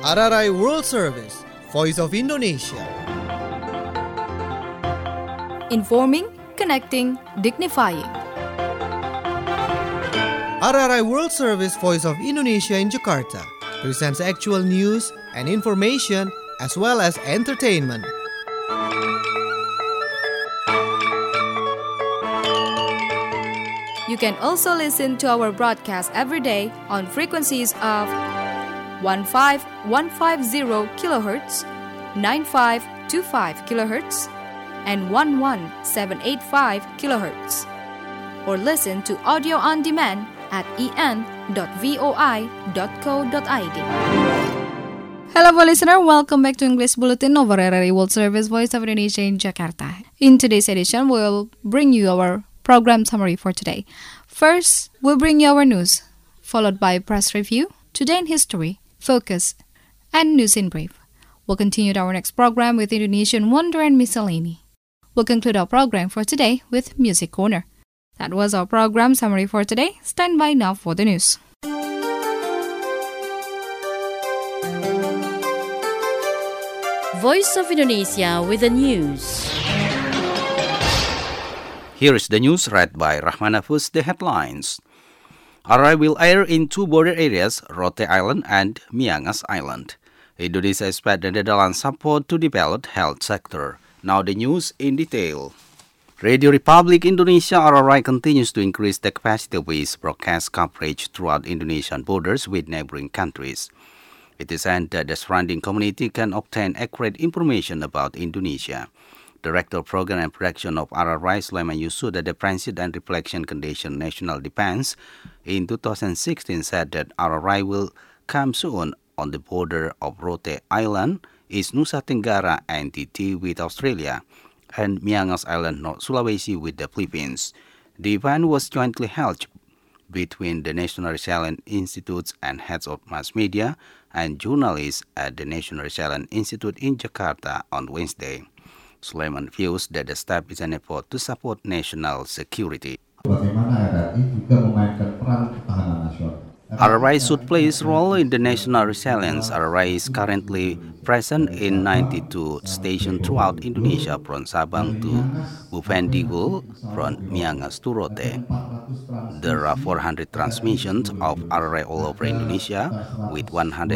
RRI World Service, Voice of Indonesia. Informing, connecting, dignifying. RRI World Service, Voice of Indonesia in Jakarta presents actual news and information as well as entertainment. You can also listen to our broadcast every day on frequencies of 15150 kHz, 9525 kHz, and 11785 kHz. Or listen to audio on demand at en.voi.co.id. Hello, listener. Welcome back to English Bulletin of RRI World Service, Voice of Indonesia in Jakarta. In today's edition, we'll bring you our program summary for today. First, we'll bring you our news, followed by press review, Today in History, Focus, and News in Brief. We'll continue our next program with Indonesian Wonder and Miscellany. We'll conclude our program for today with Music Corner. That was our program summary for today. Stand by now for the news. Voice of Indonesia with the news. Here is the news read by Rahmana Fuz. The headlines. RRI will air in two border areas, Rote Island and Miangas Island. Indonesia expects the Netherlands support to develop health sector. Now the news in detail. Radio Republic Indonesia RRI continues to increase the capacity of its broadcast coverage throughout Indonesian borders with neighboring countries. It is aimed that the surrounding community can obtain accurate information about Indonesia. Director of Program and Production of RRI, Sulaiman Yusuf, at the Transit and Reflection Condition National Defense in 2016 said that RRI will come soon on the border of Rote Island, East Nusa Tenggara entity with Australia, and Miangas Island, North Sulawesi with the Philippines. The event was jointly held between the National Resilience Institute and heads of mass media and journalists at the National Resilience Institute in Jakarta on Wednesday. Sulaiman feels that the step is an effort to support national security. Bagaimana RRI juga memainkan peran ketahanan nasional. RRI should play its role in the national resilience. RRI is currently present in 92 stations throughout Indonesia, from Sabang to Bovendigul, from Miangas to Rote. There are 400 transmissions of RRI all over Indonesia with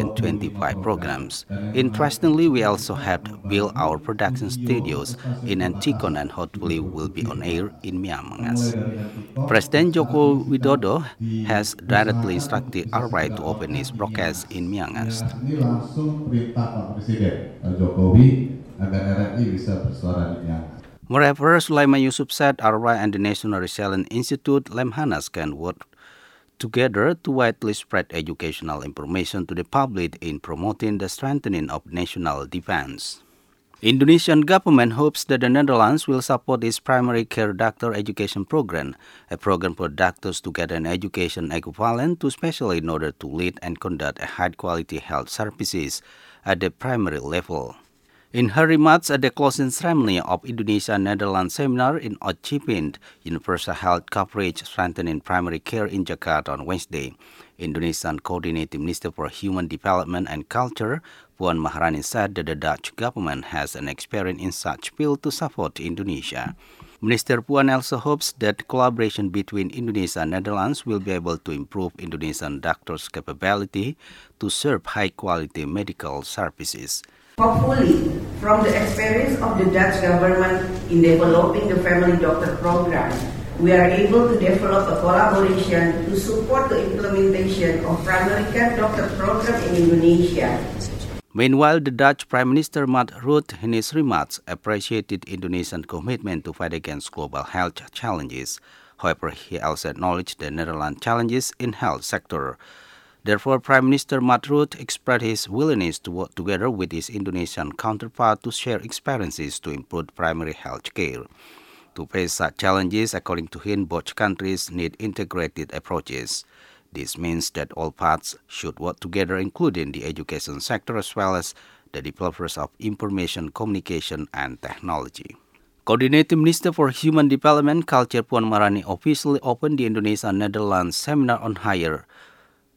125 programs. Interestingly, we also have built our production studios in Antikon and hopefully will be on air in Miangas. President Joko Widodo has directly instructed RRI to open its broadcast in Miangas. Ini langsung perintah Pak Presiden Jokowi agar RRI bisa bersuara di Miangas. Moreover, Sulaiman Yusuf said RRI and the National Resilience Institute Lemhanas can work together to widely spread educational information to the public in promoting the strengthening of national defense. Indonesian government hopes that the Netherlands will support its primary care doctor education program, a program for doctors to get an education equivalent to specialists in order to lead and conduct high-quality health services at the primary level. In her remarks at the closing ceremony of Indonesia-Netherlands seminar in achieving universal health coverage strengthening primary care in Jakarta on Wednesday, Indonesian Coordinating Minister for Human Development and Culture, Puan Maharani, said that the Dutch government has an experience in such field to support Indonesia. Minister Puan also hopes that collaboration between Indonesia and Netherlands will be able to improve Indonesian doctors' capability to serve high-quality medical services. Hopefully, from the experience of the Dutch government in developing the family doctor program, we are able to develop a collaboration to support the implementation of primary care doctor program in Indonesia. Meanwhile, the Dutch Prime Minister Mark Rutte, in his remarks, appreciated Indonesia's commitment to fight against global health challenges. However, he also acknowledged the Netherlands' challenges in health sector. Therefore, Prime Minister Mark Rutte expressed his willingness to work together with his Indonesian counterpart to share experiences to improve primary health care. To face such challenges, according to him, both countries need integrated approaches. This means that all parts should work together, including the education sector as well as the developers of information, communication, and technology. Coordinating Minister for Human Development Culture Puan Maharani officially opened the Indonesia-Netherlands Seminar on Higher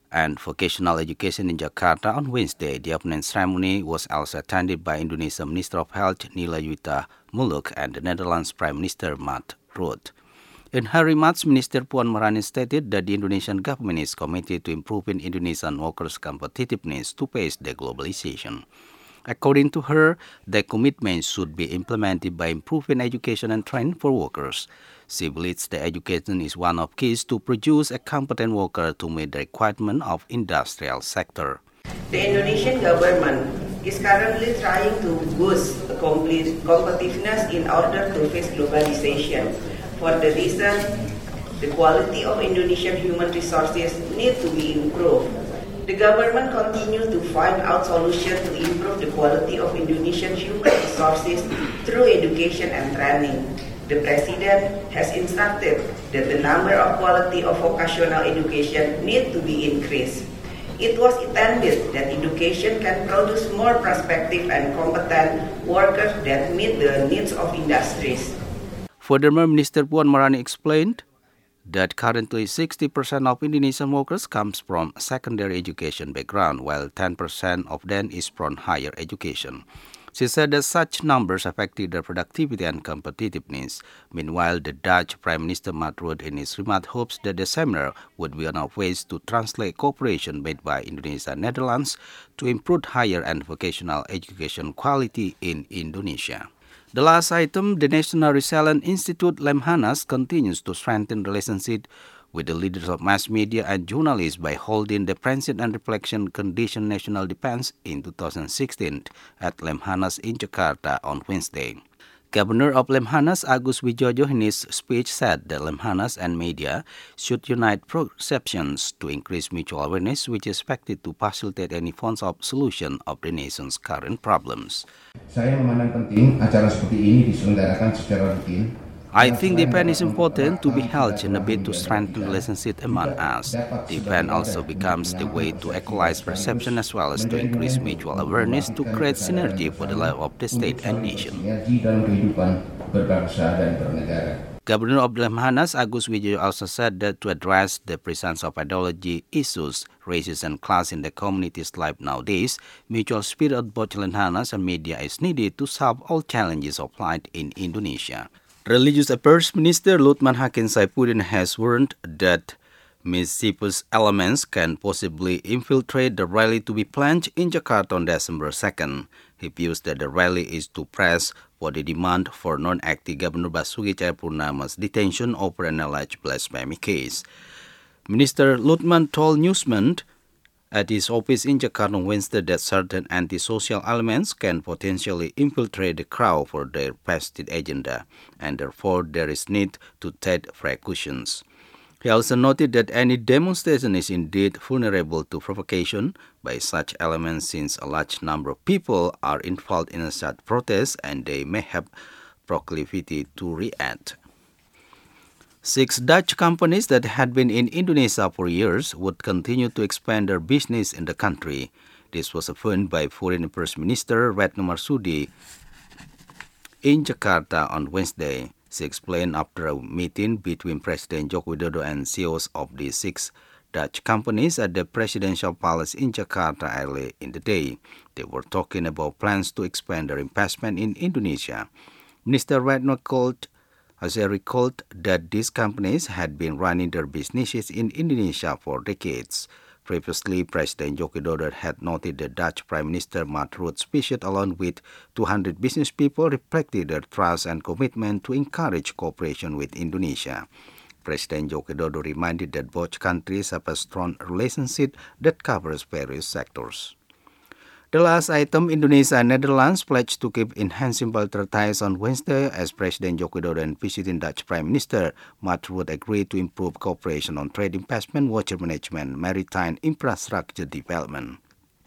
and Vocational Education in Jakarta on Wednesday. The opening ceremony was also attended by Indonesia Minister of Health Nila Yuta Muluk and the Netherlands Prime Minister Mark Rutte. In her remarks, Minister Puan Maharani stated that the Indonesian government is committed to improving Indonesian workers' competitiveness to face the globalization. According to her, the commitment should be implemented by improving education and training for workers. She believes the education is one of keys to produce a competent worker to meet the requirement of industrial sector. The Indonesian government is currently trying to boost competitiveness in order to face globalization. For the reason, the quality of Indonesian human resources need to be improved. The government continues to find out solutions to improve the quality of Indonesian human resources through education and training. The President has instructed that the number of quality of vocational education need to be increased. It was intended that education can produce more prospective and competent workers that meet the needs of industries. Furthermore, Minister Puan Maharani explained that currently 60% of Indonesian workers comes from secondary education background, while 10% of them is from higher education. She said that such numbers affected their productivity and competitiveness. Meanwhile, the Dutch Prime Minister Mark Rutte in his remarks hopes that the seminar would be one of ways to translate cooperation made by Indonesia and Netherlands to improve higher and vocational education quality in Indonesia. The last item, the National Resilient Institute Lemhanas continues to strengthen relationship with the leaders of mass media and journalists by holding the Transit and Reflection Condition National Defense in 2016 at Lemhanas in Jakarta on Wednesday. Governor of Lemhanas, Agus Wijoyo, in his speech said that Lemhanas and media should unite perceptions to increase mutual awareness, which is expected to facilitate any forms of solution of the nation's current problems. Saya memandang penting acara seperti ini diselenggarakan secara rutin. I think the event is important to be held in a bid to strengthen relationship among us. The event also becomes the way to equalize perception as well as to increase mutual awareness to create synergy for the life of the state and nation. Governor of Lemhanas, Agus Wijoyo, also said that to address the presence of ideology issues, racism and class in the community's life nowadays, mutual spirit of both Lemhanas and media is needed to solve all challenges of life in Indonesia. Religious Affairs Minister Lutman Hakim Saifuddin has warned that mischievous elements can possibly infiltrate the rally to be planned in Jakarta on December 2nd. He views that the rally is to press for the demand for non-active Governor Basuki Cahayapurnama's detention over an alleged blasphemy case. Minister Lutman told newsmen at his office in Jakarta on Wednesday that certain antisocial elements can potentially infiltrate the crowd for their vested agenda, and therefore there is need to take precautions. He also noted that any demonstration is indeed vulnerable to provocation by such elements, since a large number of people are involved in such protests and they may have proclivity to react. 6 Dutch companies that had been in Indonesia for years would continue to expand their business in the country. This was affirmed by Foreign Affairs Minister Retno Marsudi in Jakarta on Wednesday. She explained after a meeting between President Joko Widodo and CEOs of the 6 Dutch companies at the Presidential Palace in Jakarta early in the day. They were talking about plans to expand their investment in Indonesia. Minister Retno recalled that these companies had been running their businesses in Indonesia for decades. Previously, President Joko Widodo had noted that Dutch Prime Minister Mark Rutte's visit along with 200 business people reflected their trust and commitment to encourage cooperation with Indonesia. President Joko Widodo reminded that both countries have a strong relationship that covers various sectors. The last item, Indonesia and Netherlands pledged to keep enhancing bilateral ties on Wednesday as President Joko Widodo and visiting Dutch Prime Minister Mark Rutte agreed to improve cooperation on trade, investment, water management, maritime infrastructure development.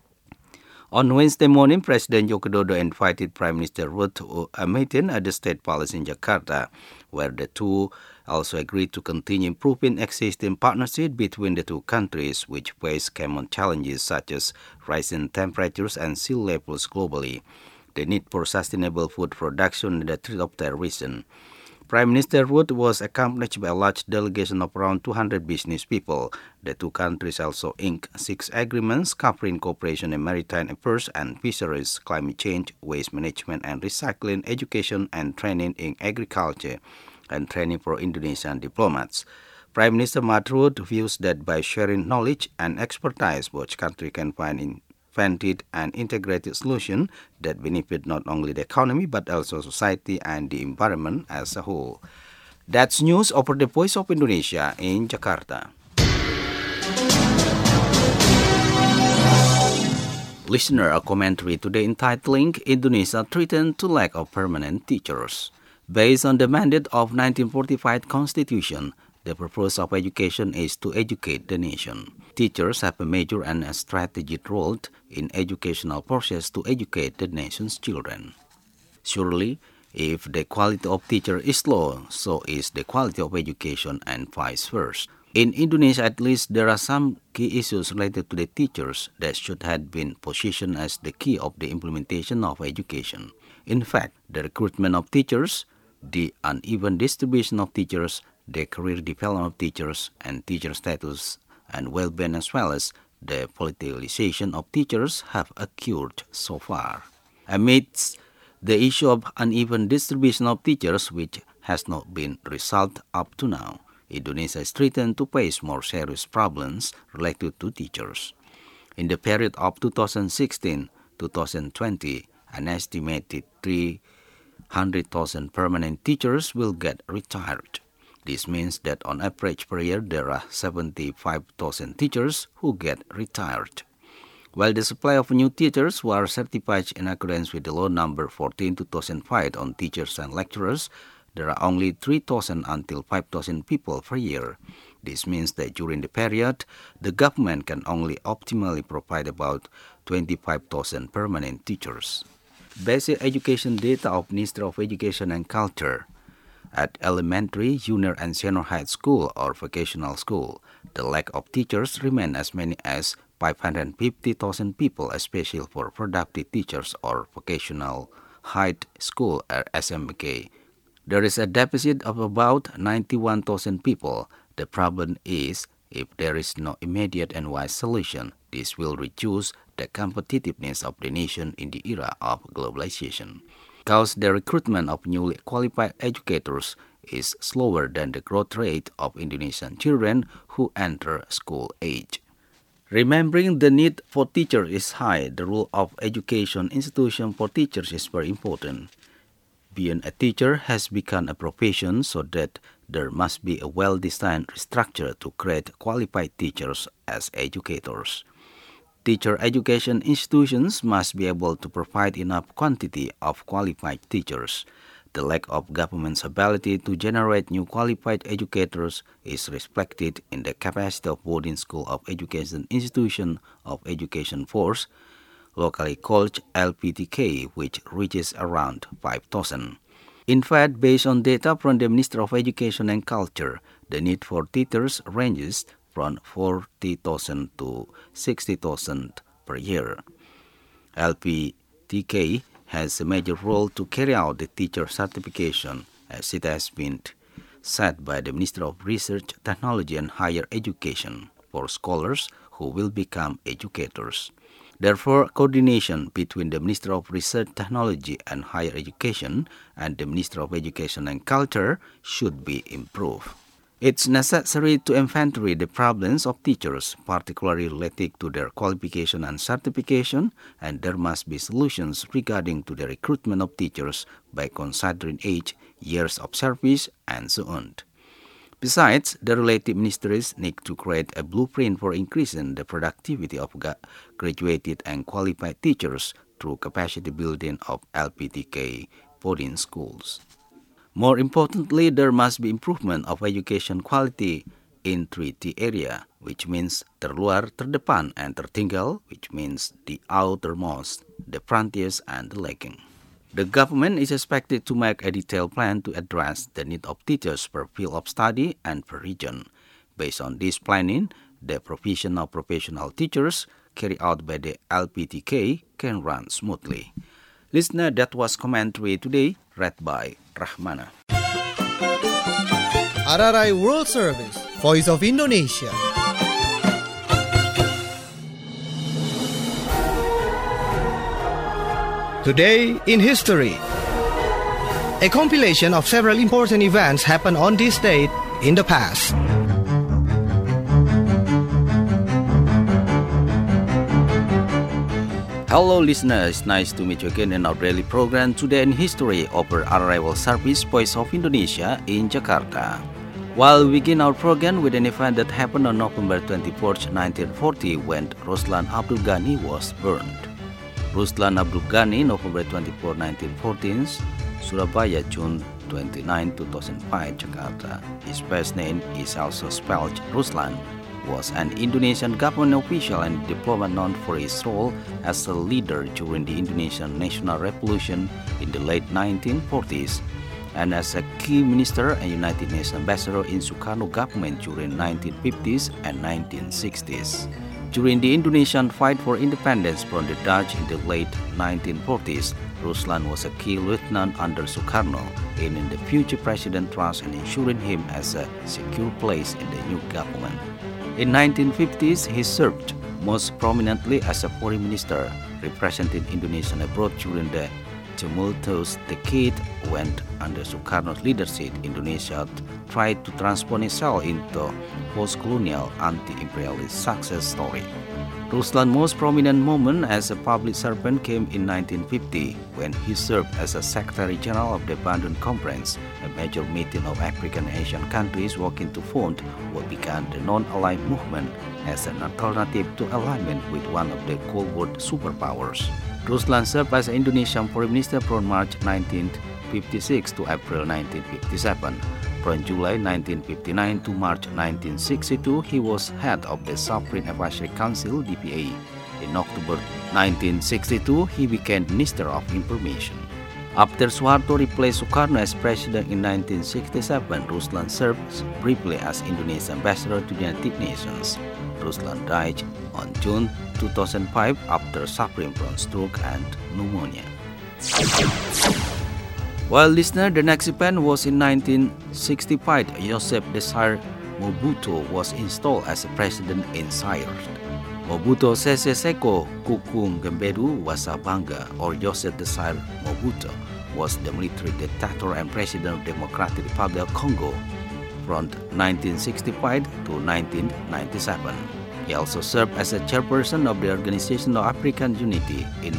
On Wednesday morning, President Joko Widodo invited Prime Minister Rutte to a meeting at the State Palace in Jakarta, where the two also agreed to continue improving existing partnership between the two countries, which face common challenges such as rising temperatures and sea levels globally, the need for sustainable food production, and the threat of terrorism. Prime Minister Wood was accompanied by a large delegation of around 200 business people. The two countries also inked 6 agreements covering cooperation in maritime affairs and fisheries, climate change, waste management and recycling, education and training in agriculture, and training for Indonesian diplomats. Prime Minister Mahfud views that by sharing knowledge and expertise, both countries can find invented and integrated solutions that benefit not only the economy but also society and the environment as a whole. That's news over the Voice of Indonesia in Jakarta. Listener, a commentary today entitling Indonesia Threatened to Lack of Permanent Teachers. Based on the mandate of 1945 Constitution, the purpose of education is to educate the nation. Teachers have a major and a strategic role in educational process to educate the nation's children. Surely, if the quality of teacher is low, so is the quality of education and vice versa. In Indonesia, at least, there are some key issues related to the teachers that should have been positioned as the key of the implementation of education. In fact, the recruitment of teachers, the uneven distribution of teachers, the career development of teachers, and teacher status and well-being, as well as the politicalization of teachers have occurred so far. Amidst the issue of uneven distribution of teachers, which has not been resolved up to now, Indonesia is threatened to face more serious problems related to teachers. In the period of 2016-2020, an estimated 300,000 permanent teachers will get retired. This means that on average per year there are 75,000 teachers who get retired. While the supply of new teachers who are certified in accordance with the law number 14/2005 on teachers and lecturers, there are only 3,000 until 5,000 people per year. This means that during the period, the government can only optimally provide about 25,000 permanent teachers. Basic education data of Ministry of Education and Culture. At elementary, junior and senior high school or vocational school, the lack of teachers remain as many as 550,000 people, especially for productive teachers or vocational high school or SMK. There is a deficit of about 91,000 people. The problem is, if there is no immediate and wise solution, this will reduce the competitiveness of the nation in the era of globalization. Because the recruitment of newly qualified educators is slower than the growth rate of Indonesian children who enter school age. Remembering the need for teachers is high, the role of education institution for teachers is very important. Being a teacher has become a profession, so that there must be a well-designed structure to create qualified teachers as educators. Teacher education institutions must be able to provide enough quantity of qualified teachers. The lack of government's ability to generate new qualified educators is reflected in the capacity of boarding school of education institution of education force, locally called LPTK, which reaches around 5,000. In fact, based on data from the Ministry of Education and Culture, the need for teachers ranges from 40,000 to 60,000 per year. LPTK has a major role to carry out the teacher certification, as it has been set by the Ministry of Research, Technology and Higher Education for scholars who will become educators. Therefore, coordination between the Ministry of Research, Technology and Higher Education and the Ministry of Education and Culture should be improved. It's necessary to inventory the problems of teachers, particularly related to their qualification and certification, and there must be solutions regarding to the recruitment of teachers by considering age, years of service, and so on. Besides, the related ministries need to create a blueprint for increasing the productivity of graduated and qualified teachers through capacity building of LPTK boarding schools. More importantly, there must be improvement of education quality in 3T area, which means terluar, terdepan, and tertinggal, which means the outermost, the frontiers, and the lagging. The government is expected to make a detailed plan to address the need of teachers per field of study and per region. Based on this planning, the provision of professional teachers carried out by the LPTK can run smoothly. Listener, that was commentary today, read by Rahmana. RRI World Service, Voice of Indonesia. Today in History. A compilation of several important events happened on this date in the past. Hello listeners, nice to meet you again in our daily program Today in History over RRI World Service Voice of Indonesia in Jakarta. We'll begin our program with an event that happened on November 24, 1940 when Ruslan Abdul Ghani was burned. Ruslan Abdul Ghani, November 24, 1914, Surabaya, June 29, 2005, Jakarta. His first name is also spelled Ruslan. Was an Indonesian government official and diplomat known for his role as a leader during the Indonesian National Revolution in the late 1940s and as a key minister and United Nations ambassador in Sukarno government during 1950s and 1960s. During the Indonesian fight for independence from the Dutch in the late 1940s, Ruslan was a key lieutenant under Sukarno, gaining the future president trust and ensuring him as a secure place in the new government. In 1950s, he served most prominently as a foreign minister, representing Indonesia abroad during the tumultuous decade when, under Sukarno's leadership, Indonesia tried to transform itself into post-colonial anti-imperialist success story. Ruslan's most prominent moment as a public servant came in 1950 when he served as a Secretary General of the Bandung Conference, a major meeting of African and Asian countries working to found what began the non-aligned movement as an alternative to alignment with one of the Cold War superpowers. Ruslan served as Indonesian Foreign Minister from March 1956 to April 1957. From July 1959 to March 1962, he was head of the Sovereign Advisory Council (DPA). In October 1962, he became Minister of Information. After Suharto replaced Sukarno as president in 1967, Ruslan served briefly as Indonesia's ambassador to the United Nations. Ruslan died on June 2005 after suffering from stroke and pneumonia. Well, listener, the next event was in 1965. Joseph Désir Mobutu was installed as a president in Zaire. Mobutu Sese Seko Kuku Ngembedu Wasabanga, or Joseph Désir Mobutu, was the military dictator and president of the Democratic Republic of Congo from 1965 to 1997. He also served as a chairperson of the Organization of African Unity in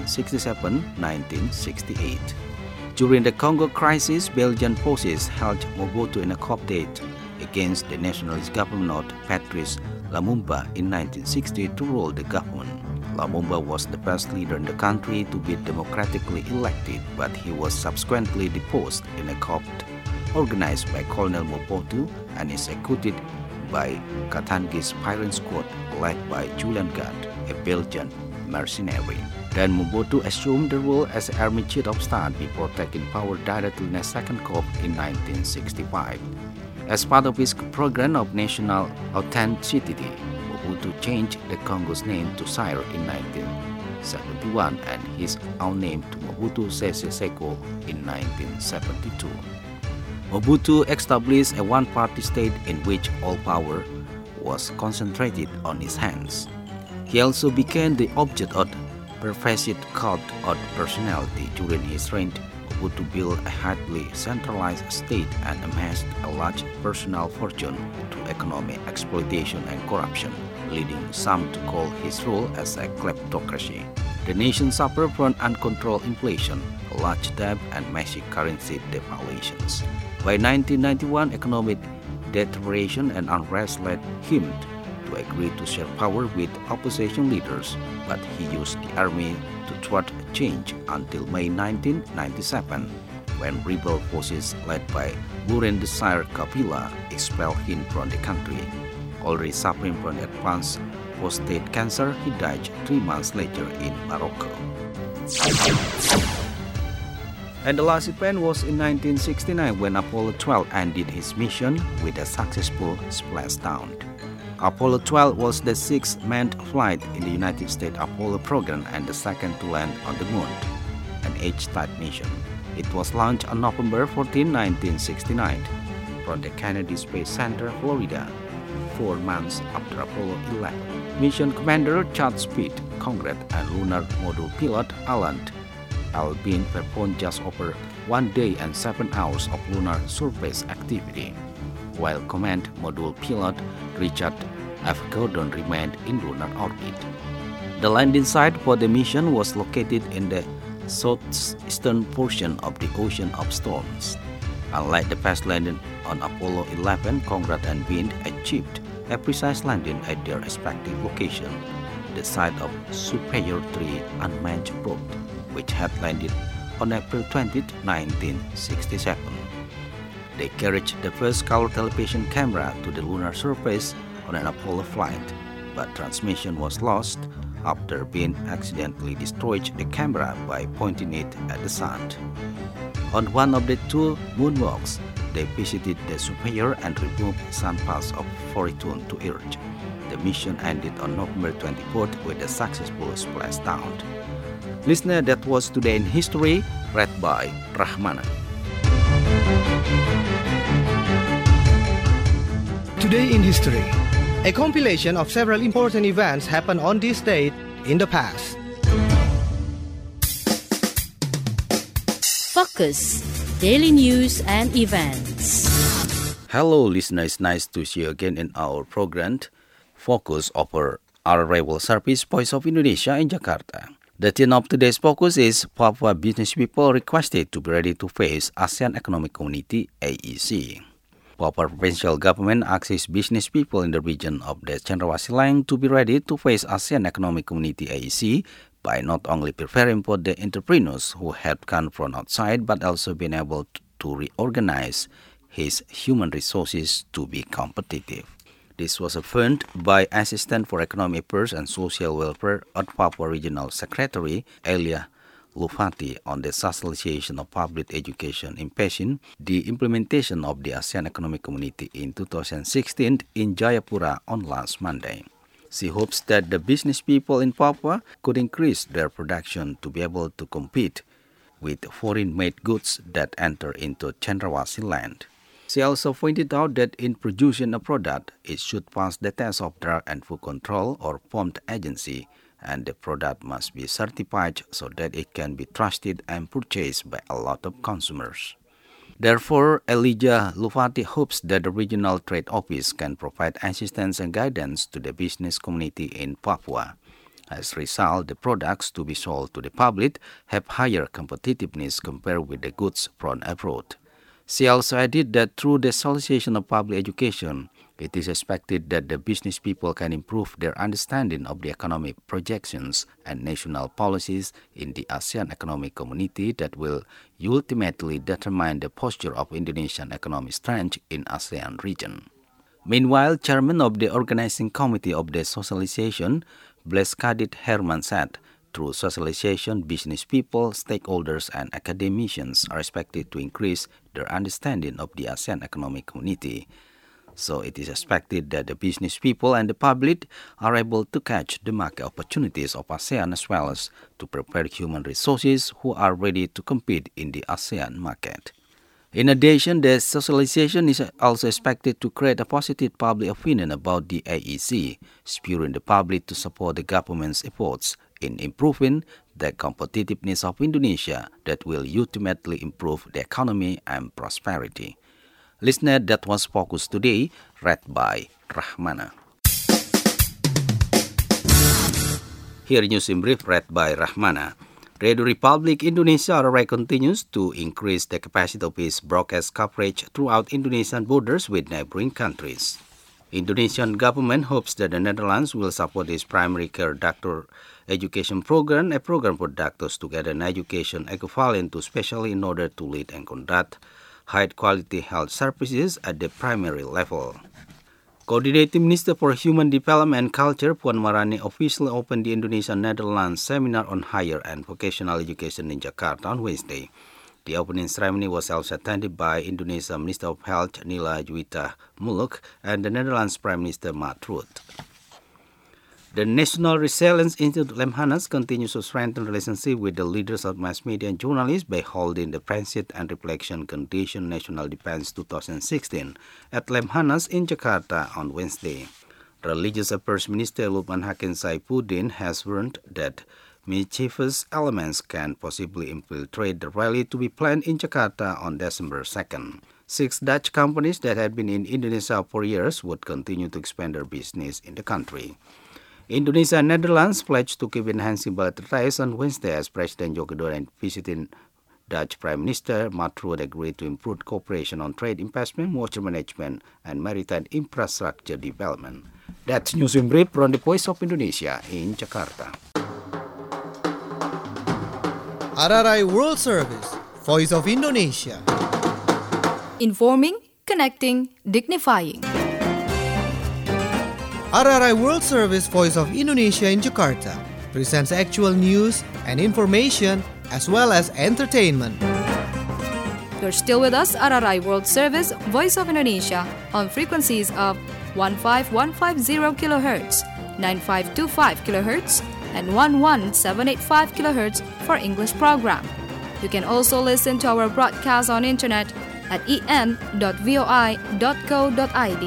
1967-1968. During the Congo crisis, Belgian forces held Mobutu in a coup d'etat against the nationalist government of Patrice Lumumba in 1960 to rule the government. Lumumba was the first leader in the country to be democratically elected, but he was subsequently deposed in a coup organized by Colonel Mobutu and executed by Katangi's firing squad led by Julian Gad, a Belgian mercenary. Then Mobutu assumed the role as Army Chief of Staff before taking power directly in a second coup in 1965. As part of his program of national authenticity, Mobutu changed the Congo's name to Zaire in 1971 and his own name to Mobutu Sese Seko in 1972. Mobutu established a one-party state in which all power was concentrated on his hands. He also became the object of pervasive cult of personality. During his reign, Mobutu built a highly centralized state and amassed a large personal fortune through economic exploitation and corruption, leading some to call his rule as a kleptocracy. The nation suffered from uncontrolled inflation, a large debt, and massive currency devaluations. By 1991, economic deterioration and unrest led him to agree to share power with opposition leaders, but he used the army to thwart change until May 1997, when rebel forces led by Laurent Désir Kabila expelled him from the country. Already suffering from advanced prostate cancer, he died 3 months later in Morocco. And the last event was in 1969 when Apollo 12 ended its mission with a successful splashdown. Apollo 12 was the sixth manned flight in the United States Apollo program and the second to land on the moon, an H-type mission. It was launched on November 14, 1969. from the Kennedy Space Center, Florida, 4 months after Apollo 11. Mission Commander Chad Speed, Congress, and Lunar Module Pilot Alan Albin performed just over 1 day and 7 hours of lunar surface activity, while Command Module Pilot Richard F. Gordon remained in lunar orbit. The landing site for the mission was located in the southeastern portion of the Ocean of Storms. Unlike the past landing on Apollo 11, Conrad and Wind achieved a precise landing at their respective location, the site of Superior 3 unmanned probe, which had landed on April 20, 1967. They carried the first color television camera to the lunar surface on an Apollo flight, but transmission was lost after Wind accidentally destroyed the camera by pointing it at the sun. On one of the 2 moonwalks, they visited the Superior and removed sun parts of Fortune to Earth. The mission ended on November 24th with a successful splashdown. Listener, that was Today in History, read by Rahmana. Today in History, a compilation of several important events happened on this date in the past. Focus, daily news and events. Hello listeners, nice to see you again in our program, Focus over RRI World Service Voice of Indonesia in Jakarta. The theme of today's focus is Papua business people requested to be ready to face ASEAN Economic Community AEC. Papua provincial government asks business people in the region of the Cendrawasih Line to be ready to face ASEAN Economic Community AEC by not only preparing for the entrepreneurs who have come from outside but also being able to reorganize his human resources to be competitive. This was affirmed by Assistant for Economic Affairs and Social Welfare at Papua Regional Secretary Elia Lufati on the Socialization of Public Education impacting the implementation of the ASEAN Economic Community in 2016 in Jayapura on last Monday. She hopes that the business people in Papua could increase their production to be able to compete with foreign-made goods that enter into Cendrawasih land. She also pointed out that in producing a product, it should pass the test of Drug and Food Control or POMT agency, and the product must be certified so that it can be trusted and purchased by a lot of consumers. Therefore, Elijah Lufati hopes that the Regional Trade Office can provide assistance and guidance to the business community in Papua. As a result, the products to be sold to the public have higher competitiveness compared with the goods from abroad. She also added that through the Socialization of Public Education, it is expected that the business people can improve their understanding of the economic projections and national policies in the ASEAN Economic Community that will ultimately determine the posture of Indonesian economic strength in ASEAN region. Meanwhile, Chairman of the Organizing Committee of the Socialization, Bleskadit Herman said, through socialization, business people, stakeholders, and academicians are expected to increase their understanding of the ASEAN Economic Community. So it is expected that the business people and the public are able to catch the market opportunities of ASEAN as well as to prepare human resources who are ready to compete in the ASEAN market. In addition, the socialization is also expected to create a positive public opinion about the AEC, spurring the public to support the government's efforts in improving the competitiveness of Indonesia that will ultimately improve the economy and prosperity. Listener, that was Focus Today, read by Rahmana. Here News in Brief, read by Rahmana. Radio Republic Indonesia RRI continues to increase the capacity of its broadcast coverage throughout Indonesian borders with neighboring countries. Indonesian government hopes that the Netherlands will support its primary care doctor education program, a program for doctors to get an education equivalent to specialty in order to lead and conduct high-quality health services at the primary level. Coordinating Minister for Human Development and Culture, Puan Maharani, officially opened the Indonesia-Netherlands Seminar on Higher and Vocational Education in Jakarta on Wednesday. The opening ceremony was also attended by Indonesia Minister of Health Nila Juwita Muluk and the Netherlands Prime Minister Mark Rutte. The National Resilience Institute Lemhanas continues to strengthen relationship with the leaders of mass media and journalists by holding the Transit and Reflection Condition National Defense 2016 at Lemhanas in Jakarta on Wednesday. Religious Affairs Minister Lukman Hakim Saifuddin has warned that mischievous elements can possibly infiltrate the rally to be planned in Jakarta on December 2nd. 6 Dutch companies that had been in Indonesia for years would continue to expand their business in the country. Indonesia and Netherlands pledged to keep enhancing bilateral ties on Wednesday as President Joko Widodo and visiting Dutch Prime Minister Mark Rutte agreed to improve cooperation on trade investment, water management, and maritime infrastructure development. That's news in brief from the Voice of Indonesia in Jakarta. RRI World Service, Voice of Indonesia. Informing, connecting, dignifying. RRI World Service Voice of Indonesia in Jakarta presents actual news and information as well as entertainment. You're still with us, RRI World Service, Voice of Indonesia, on frequencies of 15150 kHz, 9525 kHz, and 11785 kHz for English program. You can also listen to our broadcast on internet at en.voi.co.id.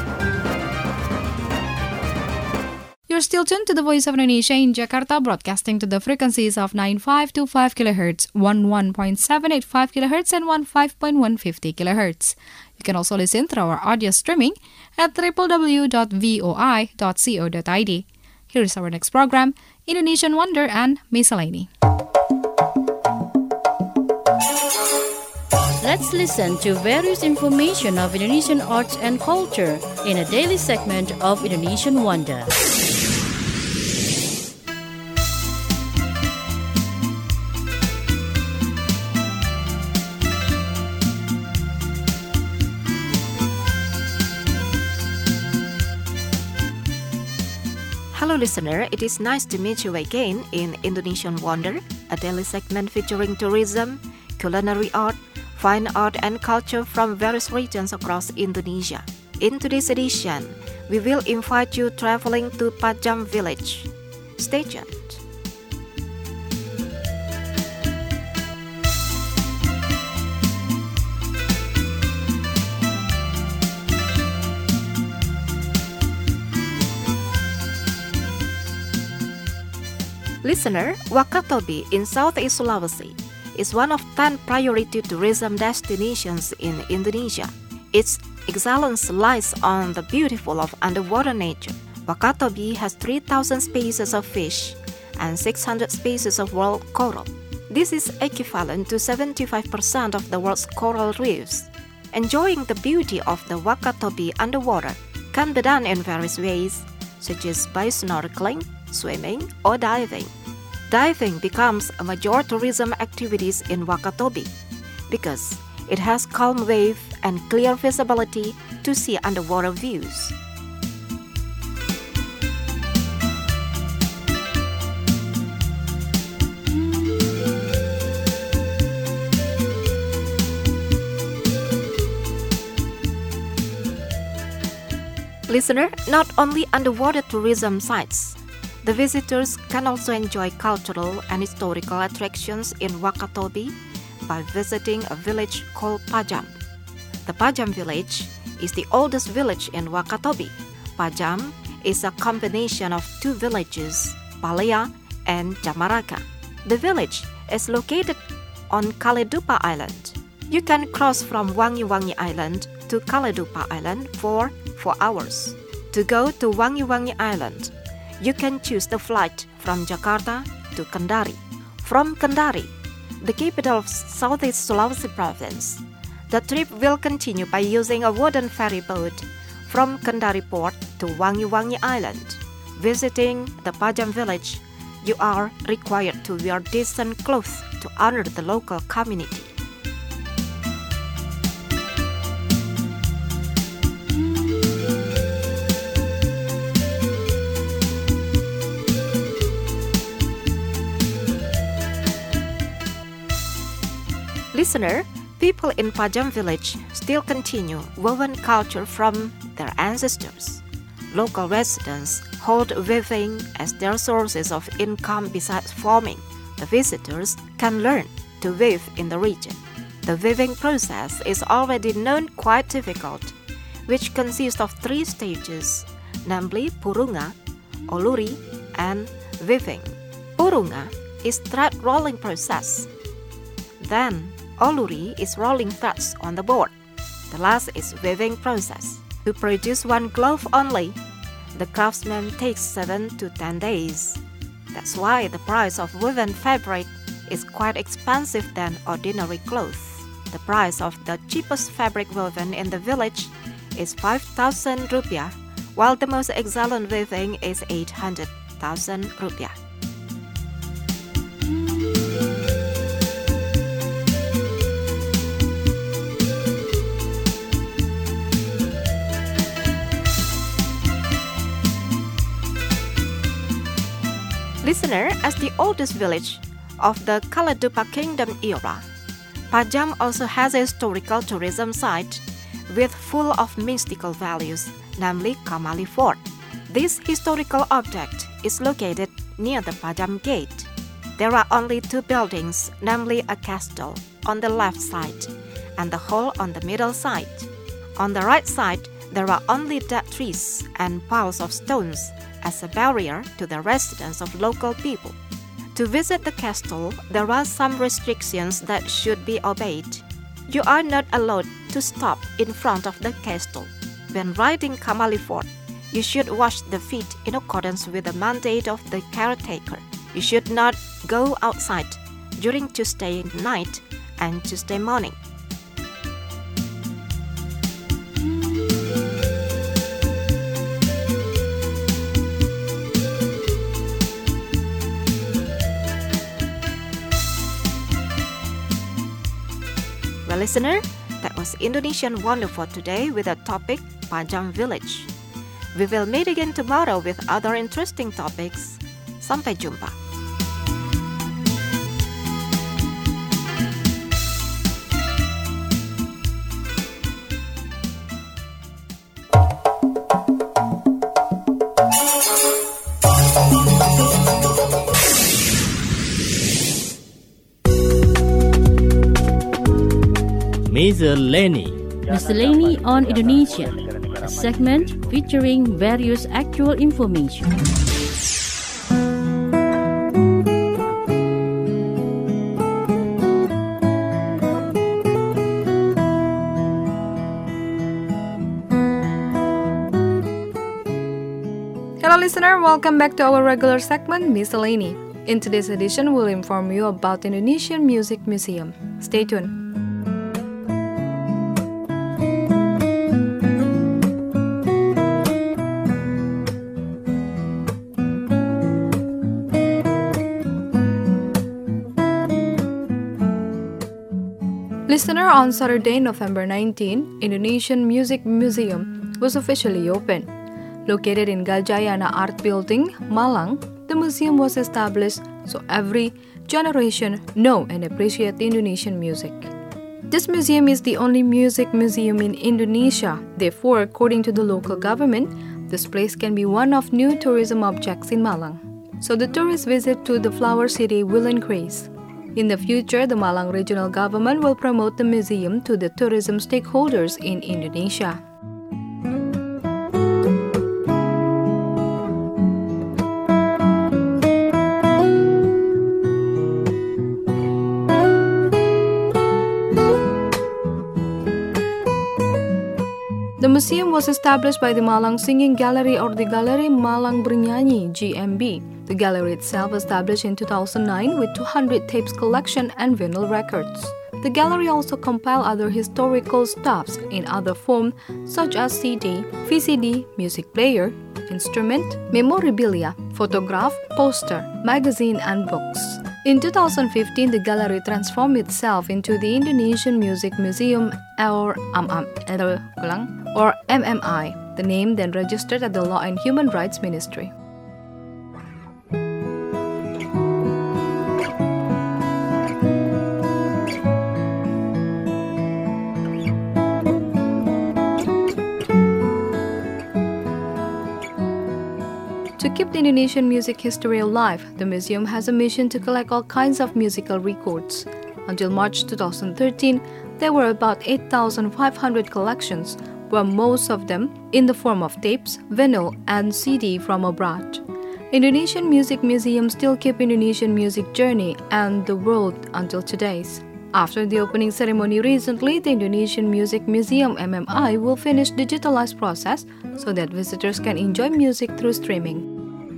You're still tuned to the Voice of Indonesia in Jakarta, broadcasting to the frequencies of 9525 kHz, 11.785 kHz, and 15.150 kHz. You can also listen through our audio streaming at www.voi.co.id. Here is our next program, Indonesian Wonder and Miscellany. Let's listen to various information of Indonesian arts and culture in a daily segment of Indonesian Wonder. Hello listener, it is nice to meet you again in Indonesian Wonder, a daily segment featuring tourism, culinary art, fine art and culture from various regions across Indonesia. In today's edition, we will invite you traveling to Pajam village. Stay tuned. Listener, Wakatobi in Southeast Sulawesi is one of 10 priority tourism destinations in Indonesia. Its excellence lies on the beautiful of underwater nature. Wakatobi has 3,000 species of fish and 600 species of world coral. This is equivalent to 75% of the world's coral reefs. Enjoying the beauty of the Wakatobi underwater can be done in various ways, such as by snorkeling, swimming, or diving. Diving becomes a major tourism activities in Wakatobi because it has calm wave and clear visibility to see underwater views. Listener, not only underwater tourism sites, the visitors can also enjoy cultural and historical attractions in Wakatobi by visiting a village called Pajam. The Pajam village is the oldest village in Wakatobi. Pajam is a combination of two villages, Palea and Jamaraka. The village is located on Kaledupa Island. You can cross from Wangi-Wangi Island to Kaledupa Island for 4 hours. To go to Wangi-Wangi Island, you can choose the flight from Jakarta to Kendari. From Kendari, the capital of Southeast Sulawesi province, the trip will continue by using a wooden ferry boat from Kendari port to Wangi-Wangi Island. Visiting the Pajam village, you are required to wear decent clothes to honor the local community. Listener, people in Pajam village still continue woven culture from their ancestors. local residents hold weaving as their sources of income besides farming. The visitors can learn to weave in the region. The weaving process is already known quite difficult, which consists of 3 stages, namely purunga, oluri, and weaving. Purunga is thread rolling process. Then oluri is rolling threads on the board. The last is weaving process. To produce one glove only, the craftsman takes 7 to 10 days. That's why the price of woven fabric is quite expensive than ordinary clothes. The price of the cheapest fabric woven in the village is 5,000 rupiah, while the most excellent weaving is 800,000 rupiah. Listener, as the oldest village of the Kaladupa Kingdom era, Pajam also has a historical tourism site with full of mystical values, namely Kamali Fort. This historical object is located near the Pajam Gate. There are only 2 buildings, namely a castle on the left side and the hall on the middle side. On the right side, there are only dead trees and piles of stones as a barrier to the residence of local people. To visit the castle, there are some restrictions that should be obeyed. You are not allowed to stop in front of the castle. When riding Kamali Fort, you should wash the feet in accordance with the mandate of the caretaker. You should not go outside during Tuesday night and Tuesday morning. Well, listener, that was Indonesian Wonder for today with the topic Pajam Village. We will meet again tomorrow with other interesting topics. Sampai jumpa. Miscellany on Indonesia, a segment featuring various actual information. Hello listener, welcome back to our regular segment Miscellany. In today's edition, we'll inform you about the Indonesian Music Museum. Stay tuned. Listener, on Saturday, November 19, Indonesian Music Museum was officially opened. Located in Gajayana Art Building, Malang, the museum was established so every generation know and appreciate the Indonesian music. This museum is the only music museum in Indonesia. Therefore, according to the local government, this place can be one of new tourism objects in Malang. So the tourist visit to the flower city will increase. In the future, the Malang regional government will promote the museum to the tourism stakeholders in Indonesia. The museum was established by the Malang Singing Gallery or the Galeri Malang Bernyanyi GMB. The gallery itself established in 2009 with 200 tapes collection and vinyl records. The gallery also compiled other historical stuffs in other form such as CD, VCD, music player, instrument, memorabilia, photograph, poster, magazine and books. In 2015, the gallery transformed itself into the Indonesian Music Museum or MMI. The name then registered at the Law and Human Rights Ministry. keep the Indonesian music history alive, the museum has a mission to collect all kinds of musical records. Until March 2013, there were about 8,500 collections, where most of them in the form of tapes, vinyl, and CD from abroad. Indonesian Music Museum still keep Indonesian music journey and the world until today's. After the opening ceremony recently, the Indonesian Music Museum MMI will finish digitalized process so that visitors can enjoy music through streaming.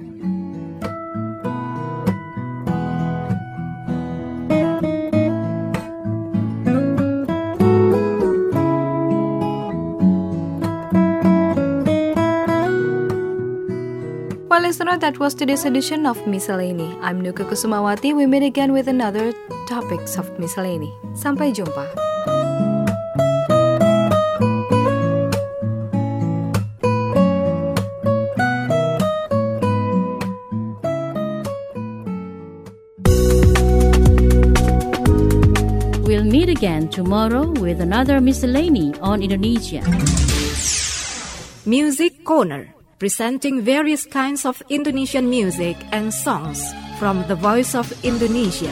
Well, listener, that was today's edition of Miscellany. I'm Nuka Kusumawati. We meet again with another topics of Miscellany. Sampai jumpa. We'll meet again tomorrow with another Miscellany on Indonesia. Music Corner, presenting various kinds of Indonesian music and songs from the Voice of Indonesia.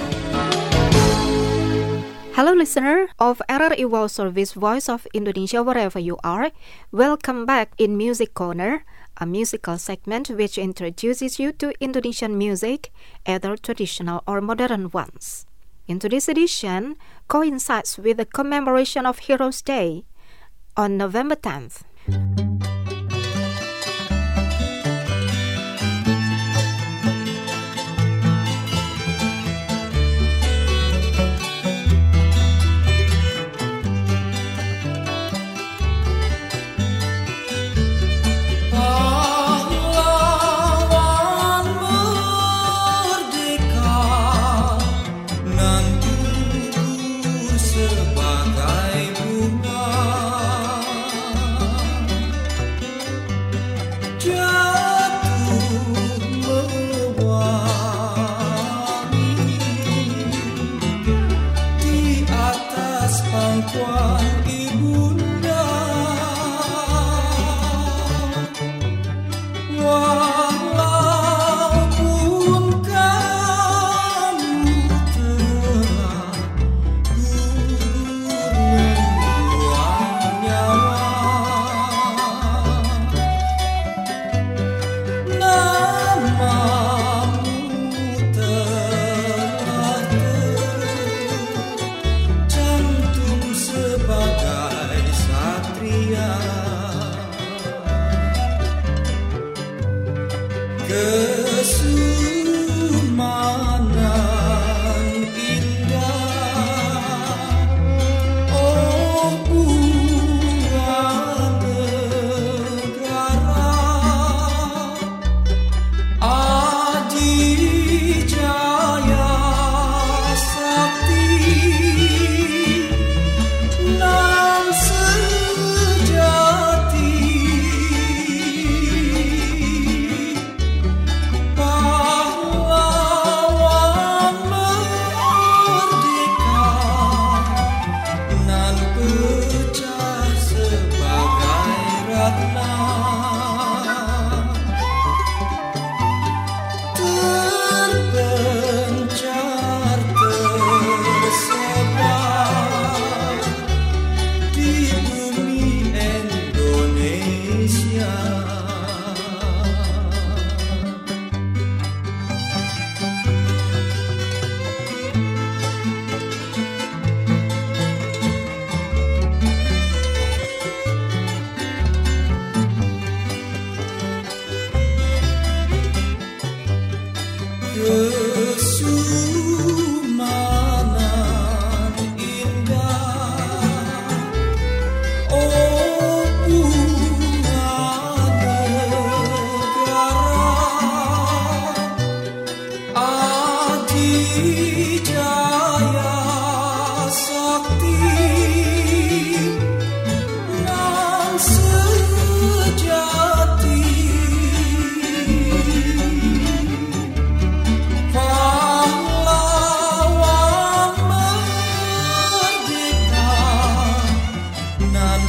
Hello listener of RRI World Service Voice of Indonesia wherever you are. Welcome back in Music Corner, a musical segment which introduces you to Indonesian music, either traditional or modern ones. In today's edition coincides with the commemoration of Heroes' Day on November 10th.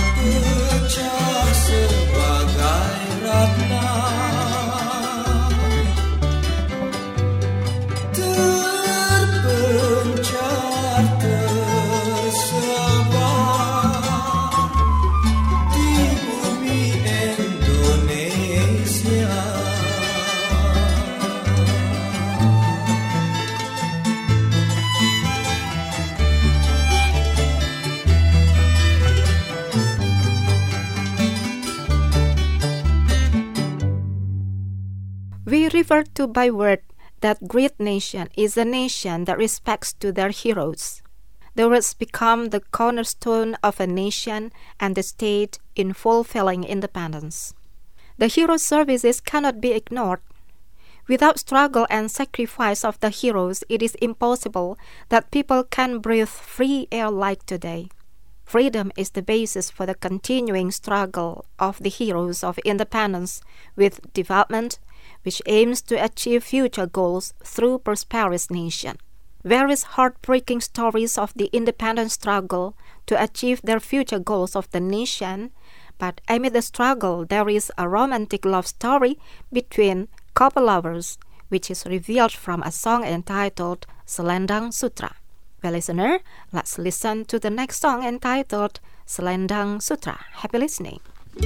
pecah sebagai ratna. We refer to by word that great nation is a nation that respects to their heroes. The words become the cornerstone of a nation and the state in fulfilling independence. The hero services cannot be ignored. Without struggle and sacrifice of the heroes, it is impossible that people can breathe free air like today. Freedom is the basis for the continuing struggle of the heroes of independence with development, which aims to achieve future goals through prosperous nation. Various heartbreaking stories of the independence struggle to achieve their future goals of the nation, but amid the struggle there is a romantic love story between couple lovers, which is revealed from a song entitled Selendang Sutra. Well, listener, let's listen to the next song entitled Selendang Sutra. Happy listening.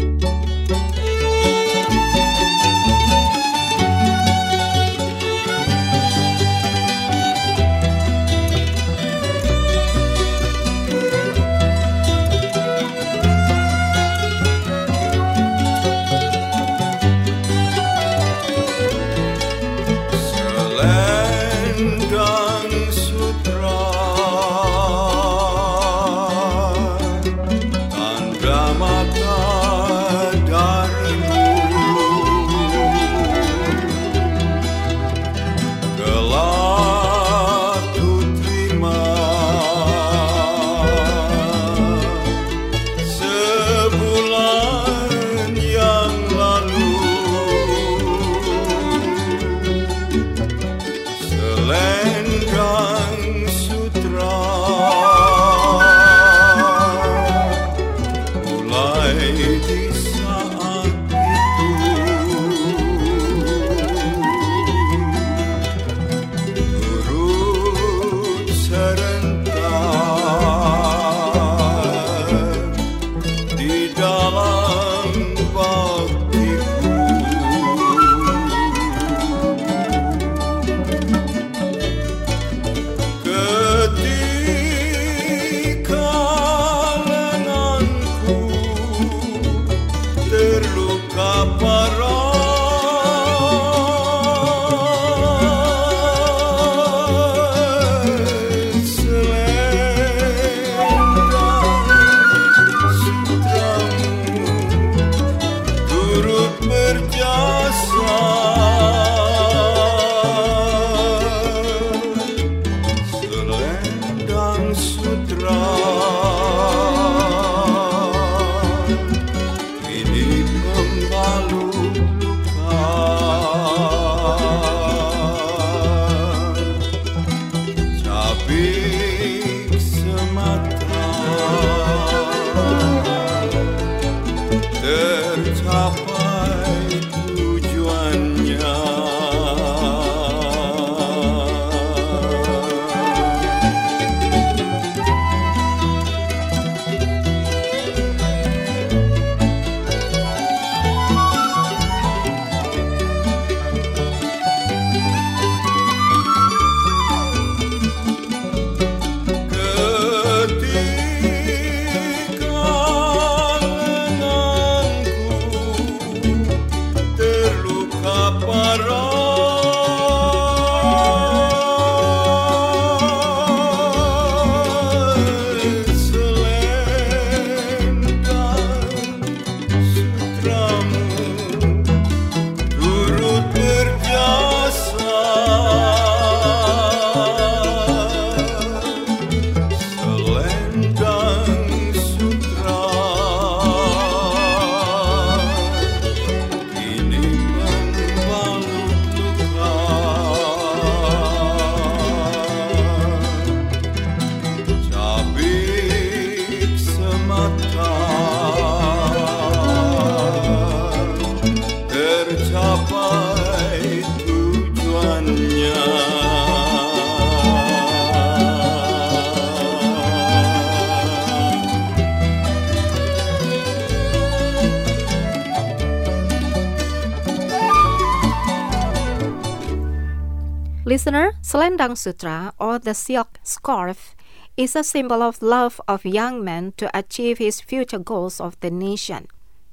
Listener, Selendang Sutra, or the silk scarf, is a symbol of love of young men to achieve his future goals of the nation.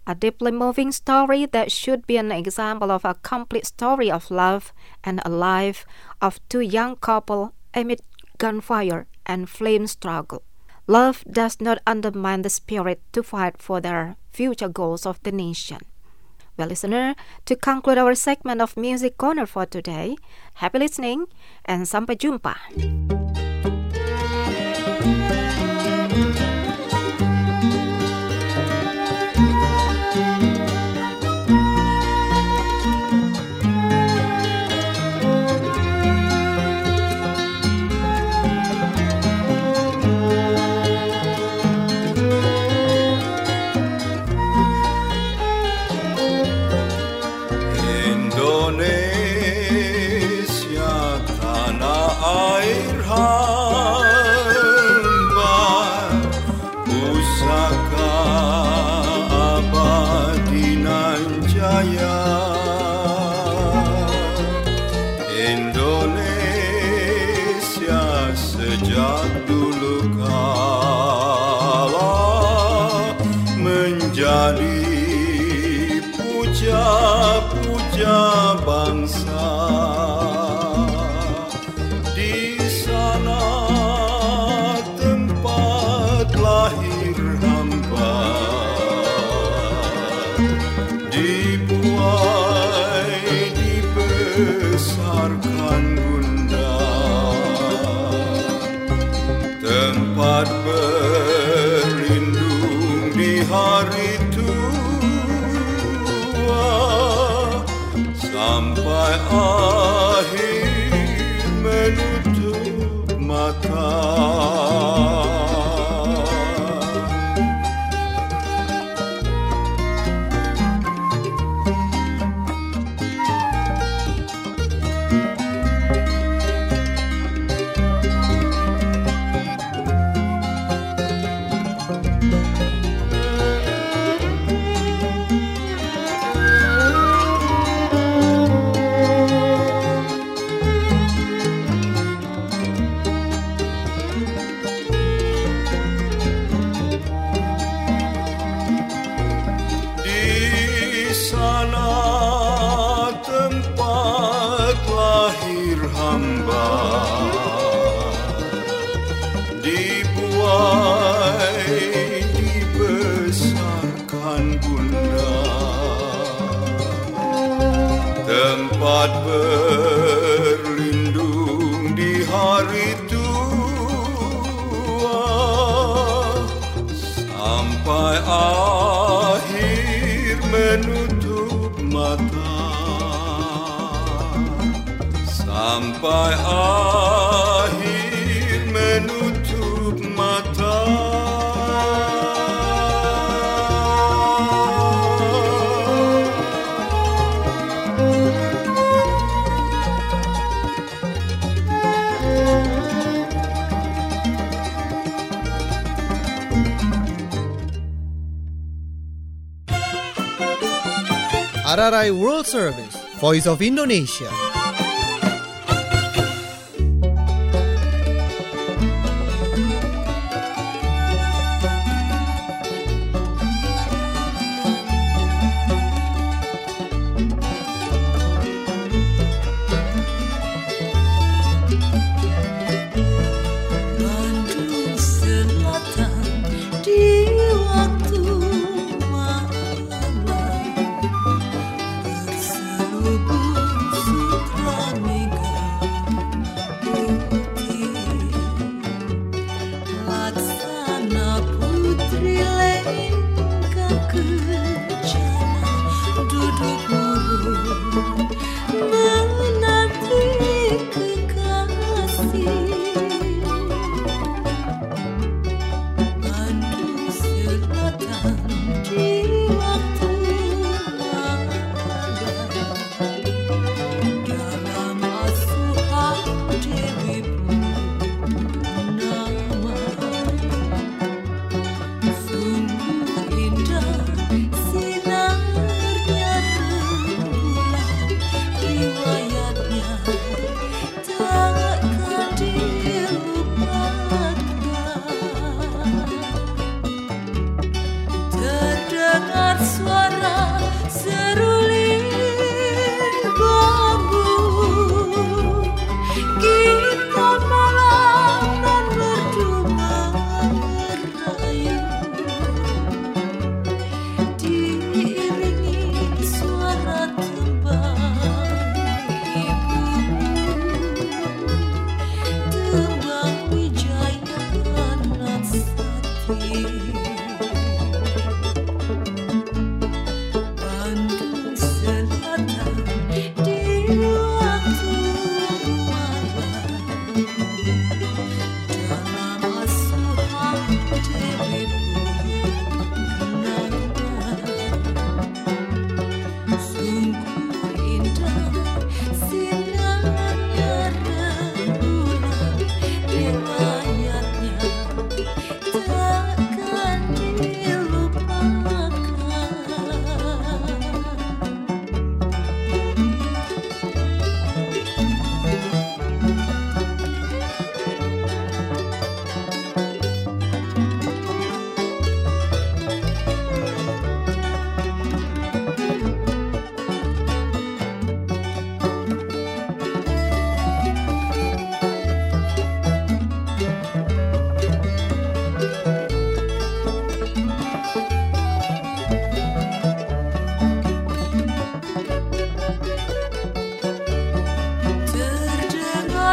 a deeply moving story that should be an example of a complete story of love and a life of two young couples amid gunfire and flame struggle. Love does not undermine the spirit to fight for the future goals of the nation. Well, listener, to conclude our segment of Music Corner for today, happy listening and sampai jumpa. Puja bangsa, di sana tempat lahir hamba, dibuai dibesarkan bunda, tempat berlindung di hari sampai akhir menutup mata. Tempat berlindung di hari tua sampai akhir menutup mata, sampai akhir menutup mata. RRI World Service, Voice of Indonesia. Berserubung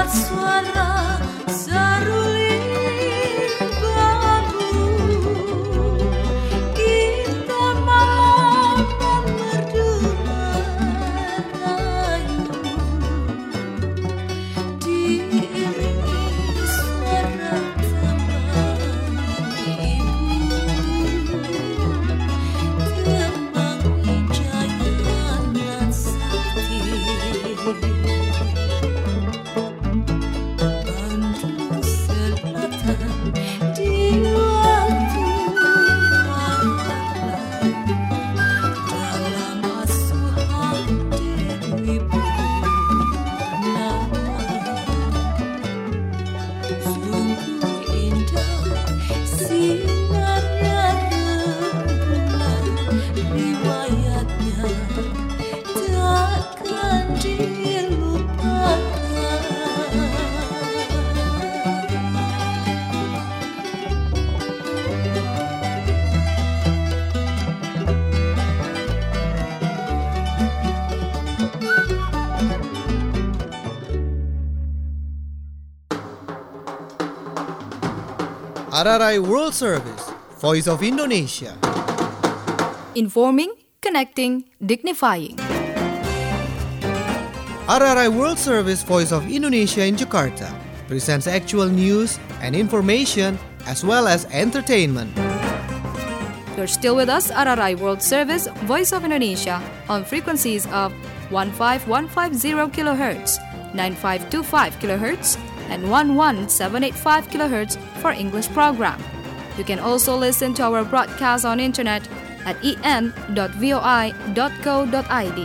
RRI World Service, Voice of Indonesia. Informing, connecting, dignifying. RRI World Service, Voice of Indonesia in Jakarta presents actual news and information as well as entertainment. You're still with us, RRI World Service, Voice of Indonesia, on frequencies of 15150 kHz, 9525 kHz, and 11785 kHz for English program. You can also listen to our broadcast on internet at en.voi.co.id.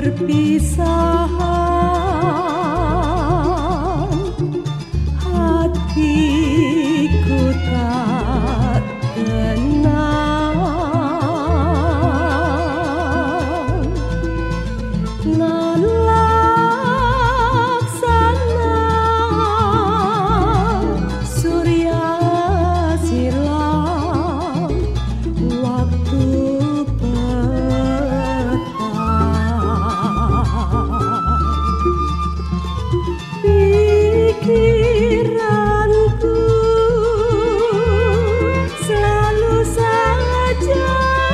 perpisahan, hatiku tak tenang. Nan laksana surya silam waktu petang. Pikiranku selalu saja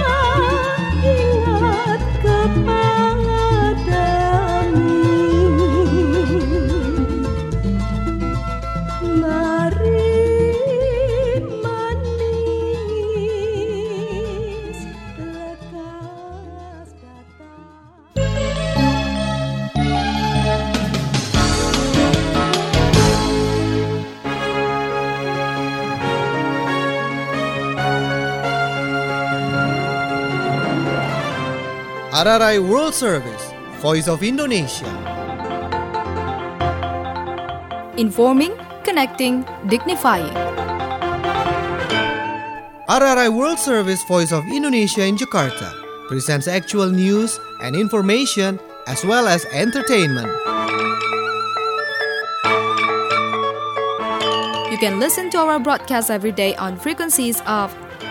ingat kepadamu. Mari manis lekas datang. RRI World Service, Voice of Indonesia. Informing, connecting, dignifying. RRI World Service, Voice of Indonesia in Jakarta presents actual news and information as well as entertainment. You can listen to our broadcast every day on frequencies of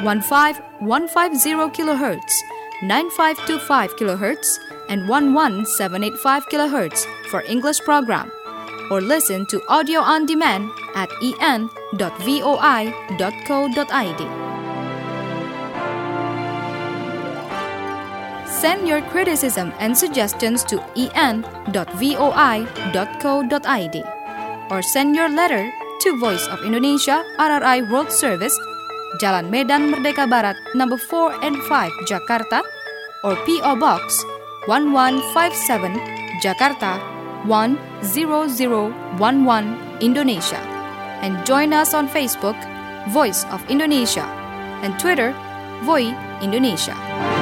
15150 kHz, 9525 kHz, and 11785 kHz for English program, or listen to audio on demand at en.voi.co.id. Send your criticism and suggestions to en.voi.co.id, or send your letter to Voice of Indonesia, RRI World Service, Jalan Medan Merdeka Barat, number 4 and 5, Jakarta, or P.O. Box 1157, Jakarta 10011, Indonesia. And join us on Facebook, Voice of Indonesia, and Twitter, Voi Indonesia.